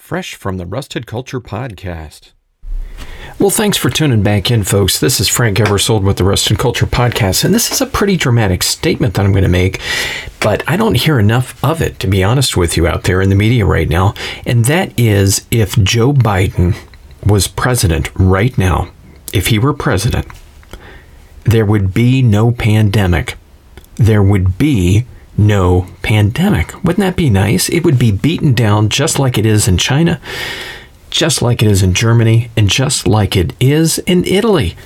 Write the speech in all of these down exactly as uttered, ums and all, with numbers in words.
fresh from the Rusted Culture Podcast. Well, thanks for tuning back in, folks. This is Frank Eversold with the Rusted Culture Podcast, and this is a pretty dramatic statement that I'm going to make, but I don't hear enough of it, to be honest with you, out there in the media right now, and that is if Joe Biden was president right now, if he were president, there would be no pandemic. There would be no pandemic. Wouldn't that be nice? It would be beaten down just like it is in China, just like it is in Germany, and just like it is in Italy.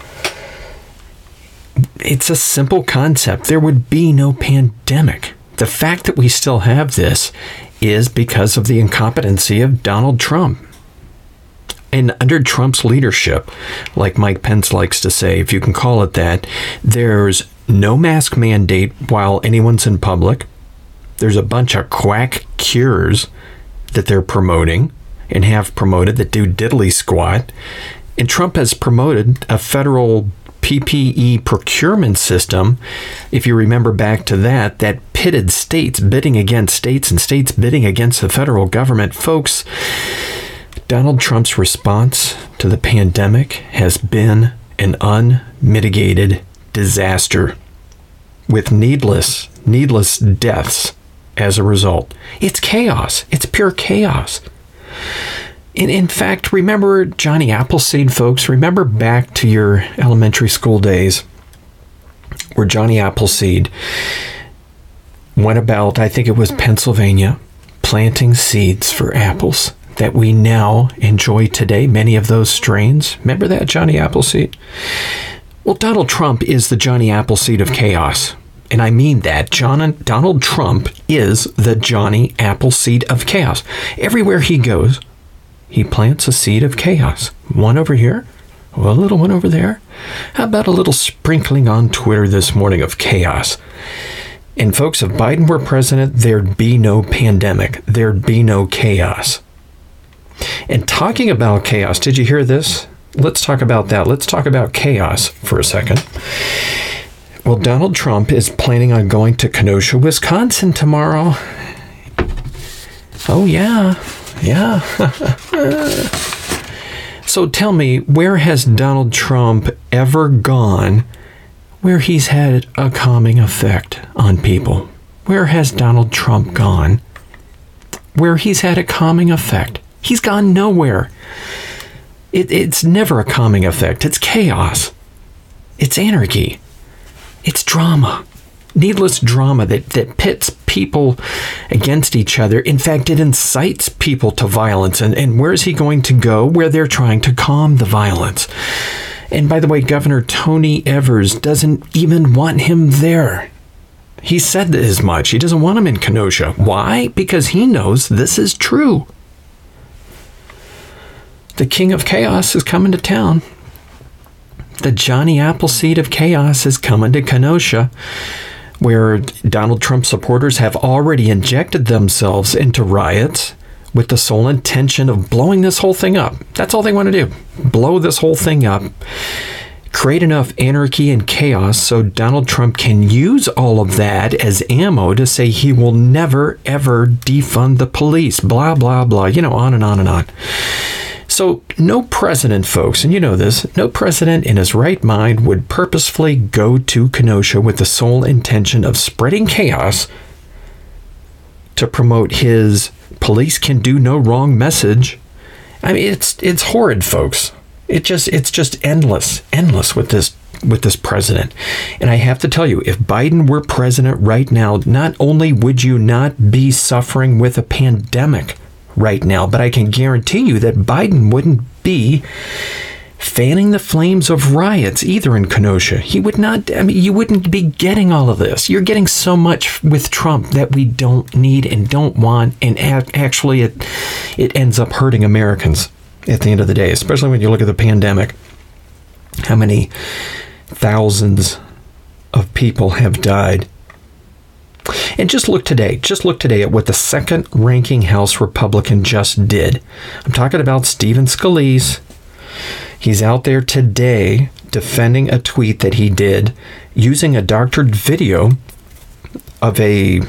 It's a simple concept. There would be no pandemic. The fact that we still have this is because of the incompetency of Donald Trump. And under Trump's leadership, like Mike Pence likes to say, if you can call it that, there's no mask mandate while anyone's in public. There's a bunch of quack cures that they're promoting and have promoted that do diddly squat. And Trump has promoted a federal P P E procurement system, if you remember back to that, that pitted states bidding against states and states bidding against the federal government. Folks, Donald Trump's response to the pandemic has been an unmitigated disaster with needless, needless deaths as a result. It's chaos. It's pure chaos. In, in fact, remember Johnny Appleseed, folks? Remember back to your elementary school days where Johnny Appleseed went about, I think it was Pennsylvania, planting seeds for apples that we now enjoy today, many of those strains. Remember that, Johnny Appleseed? Well, Donald Trump is the Johnny Appleseed of chaos. And I mean that. John, Donald Trump is the Johnny Appleseed of chaos. Everywhere he goes, he plants a seed of chaos. One over here, well, a little one over there. How about a little sprinkling on Twitter this morning of chaos? And folks, if Biden were president, there'd be no pandemic. There'd be no chaos. And talking about chaos, did you hear this? Let's talk about that. Let's talk about chaos for a second. Well, Donald Trump is planning on going to Kenosha, Wisconsin tomorrow. Oh, yeah. Yeah. So tell me, where has Donald Trump ever gone where he's had a calming effect on people? Where has Donald Trump gone where he's had a calming effect? He's gone nowhere. It, it's never a calming effect. It's chaos. It's anarchy. It's drama. Needless drama that, that pits people against each other. In fact, it incites people to violence. And, and where is he going to go? Where they're trying to calm the violence. And by the way, Governor Tony Evers doesn't even want him there. He said as much. He doesn't want him in Kenosha. Why? Because he knows this is true. The king of chaos is coming to town. The Johnny Appleseed of chaos is coming to Kenosha, where Donald Trump supporters have already injected themselves into riots with the sole intention of blowing this whole thing up. That's all they want to do. Blow this whole thing up. Create enough anarchy and chaos so Donald Trump can use all of that as ammo to say he will never, ever defund the police. Blah, blah, blah. You know, on and on and on. So no president, folks, and you know this, no president in his right mind would purposefully go to Kenosha with the sole intention of spreading chaos to promote his police can do no wrong message. I mean, it's it's horrid, folks. It just it's just endless, endless with this with this president. And I have to tell you, if Biden were president right now, not only would you not be suffering with a pandemic right now, but I can guarantee you that Biden wouldn't be fanning the flames of riots either in Kenosha. He would not, I mean, you wouldn't be getting all of this. You're getting so much with Trump that we don't need and don't want, and actually it it ends up hurting Americans at the end of the day, especially when you look at the pandemic. How many thousands of people have died. And just look today, just look today at what the second ranking House Republican just did. I'm talking about Stephen Scalise. He's out there today defending a tweet that he did using a doctored video of a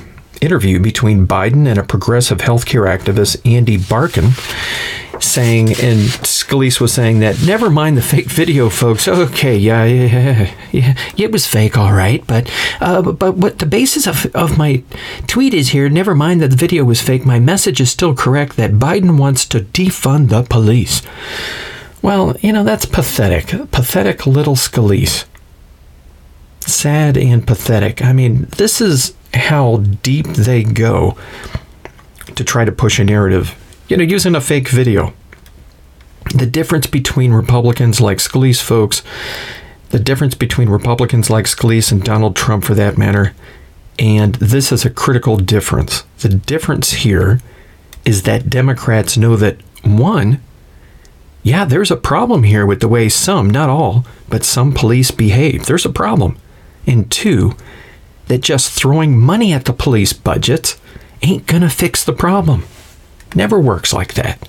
interview between Biden and a progressive healthcare activist, Andy Barkan, saying, and Scalise was saying that, never mind the fake video, folks. Okay, yeah, yeah, yeah, it was fake, all right. But uh, but what the basis of, of my tweet is here, never mind that the video was fake. My message is still correct that Biden wants to defund the police. Well, you know, that's pathetic. Pathetic little Scalise. Sad and pathetic. I mean, this is how deep they go to try to push a narrative, you know, using a fake video. The difference between Republicans like Scalise, folks, the difference between Republicans like Scalise and Donald Trump, for that matter, and this is a critical difference. The difference here is that Democrats know that, one, yeah, there's a problem here with the way some, not all, but some police behave. There's a problem. And two, that just throwing money at the police budgets ain't gonna fix the problem. Never works like that.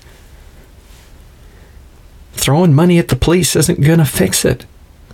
Throwing money at the police isn't gonna fix it.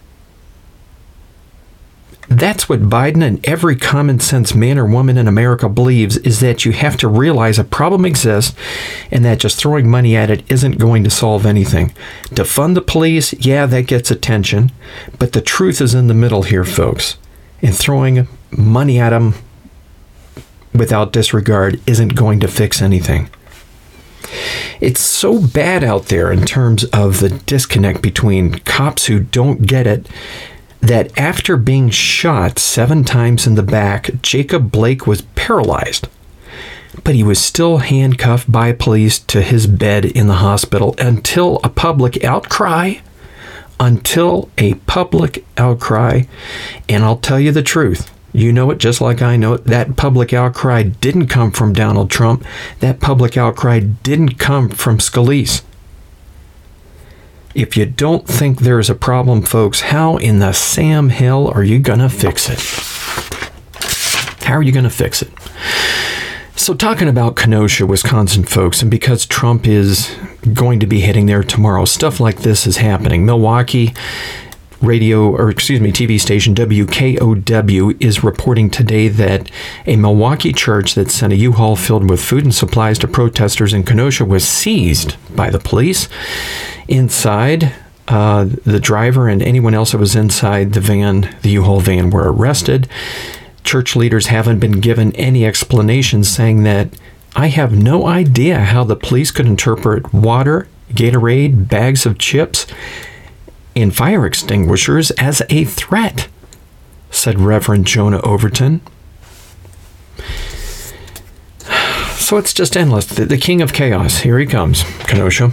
That's what Biden and every common sense man or woman in America believes, is that you have to realize a problem exists and that just throwing money at it isn't going to solve anything. Defund the police, yeah, that gets attention, but the truth is in the middle here, folks. And throwing money at them without disregard isn't going to fix anything. It's so bad out there in terms of the disconnect between cops who don't get it, that after being shot seven times in the back, Jacob Blake was paralyzed, but he was still handcuffed by police to his bed in the hospital until a public outcry, until a public outcry, and I'll tell you the truth. You know it just like I know it. That public outcry didn't come from Donald Trump. That public outcry didn't come from Scalise. If you don't think there's a problem, folks, how in the Sam Hill are you going to fix it? How are you going to fix it? So talking about Kenosha, Wisconsin, folks, and because Trump is going to be hitting there tomorrow, stuff like this is happening. Milwaukee radio, or excuse me, T V station W K O W is reporting today that a Milwaukee church that sent a U-Haul filled with food and supplies to protesters in Kenosha was seized by the police. Inside, uh, the driver and anyone else that was inside the van, the U-Haul van, were arrested. Church leaders haven't been given any explanation, saying that, I have no idea how the police could interpret water, Gatorade, bags of chips, and fire extinguishers as a threat, said Reverend Jonah Overton. So it's just endless. The, the king of chaos. Here he comes, Kenosha.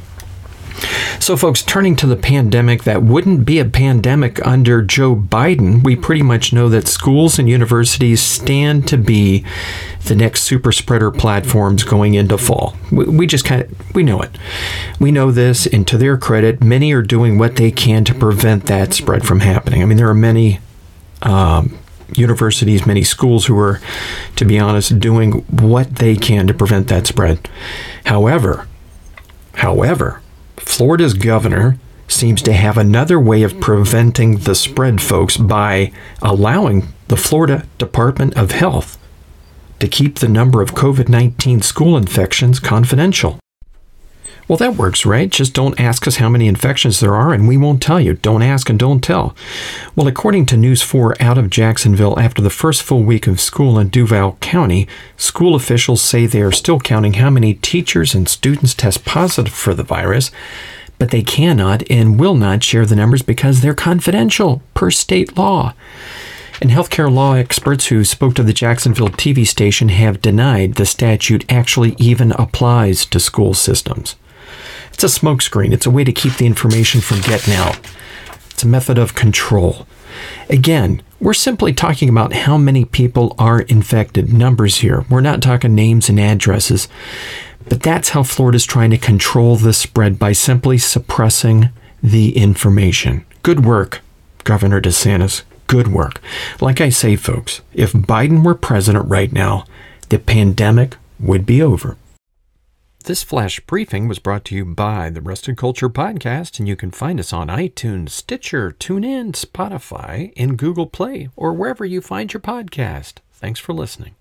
So, folks, turning to the pandemic that wouldn't be a pandemic under Joe Biden, we pretty much know that schools and universities stand to be the next super spreader platforms going into fall. We, we just kind of, we know it. We know this, and to their credit, many are doing what they can to prevent that spread from happening. I mean, there are many um, universities, many schools who are, to be honest, doing what they can to prevent that spread. However, however, Florida's governor seems to have another way of preventing the spread, folks, by allowing the Florida Department of Health to keep the number of COVID nineteen school infections confidential. Well, that works, right? Just don't ask us how many infections there are, and we won't tell you. Don't ask and don't tell. Well, according to News four out of Jacksonville, after the first full week of school in Duval County, school officials say they are still counting how many teachers and students test positive for the virus, but they cannot and will not share the numbers because they're confidential per state law. And healthcare law experts who spoke to the Jacksonville T V station have denied the statute actually even applies to school systems. It's a smokescreen. It's a way to keep the information from getting out. It's a method of control. Again, we're simply talking about how many people are infected. Numbers here. We're not talking names and addresses. But that's how Florida's trying to control the spread, by simply suppressing the information. Good work, Governor DeSantis. Good work. Like I say, folks, if Biden were president right now, the pandemic would be over. This flash briefing was brought to you by the Rusted Culture Podcast, and you can find us on iTunes, Stitcher, TuneIn, Spotify, and Google Play, or wherever you find your podcast. Thanks for listening.